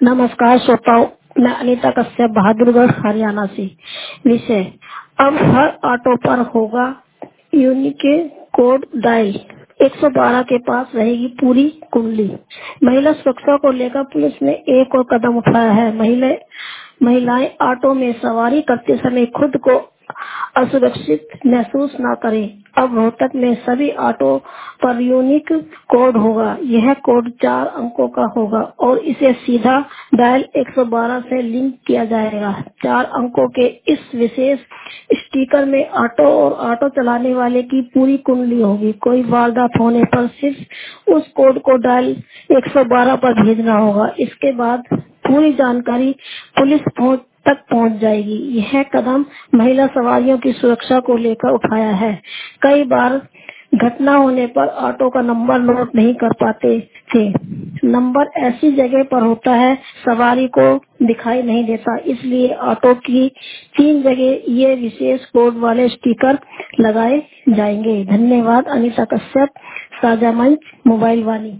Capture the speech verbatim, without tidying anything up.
नमस्कार श्रोताओं, मैं अनीता कश्यप बहादुरगढ़ हरियाणा से। विषय, अब हर ऑटो पर होगा यूनिक कोड डायल। एक सौ बारह के पास रहेगी पूरी कुंडली। महिला सुरक्षा को लेकर पुलिस ने एक और कदम उठाया है। महिला महिलाएं ऑटो में सवारी करते समय खुद को असुरक्षित महसूस न करें। अब रोहतक में सभी ऑटो पर यूनिक कोड होगा। यह कोड चार अंकों का होगा और इसे सीधा डायल एक सौ बारह से लिंक किया जाएगा। चार अंकों के इस विशेष स्टिकर में ऑटो और ऑटो चलाने वाले की पूरी कुंडली होगी। कोई वारदात होने पर सिर्फ उस कोड को डायल एक सौ बारह पर भेजना होगा। इसके बाद पूरी जानकारी पुलिस पहुंच तक पहुंच जाएगी। यह कदम महिला सवारियों की सुरक्षा को लेकर उठाया है। कई बार घटना होने पर ऑटो का नंबर नोट नहीं कर पाते थे। नंबर ऐसी जगह पर होता है सवारी को दिखाई नहीं देता, इसलिए ऑटो की तीन जगह ये विशेष कोड वाले स्टिकर लगाए जाएंगे। धन्यवाद। अनीता कश्यप, साझा मंच, मोबाइल वाणी।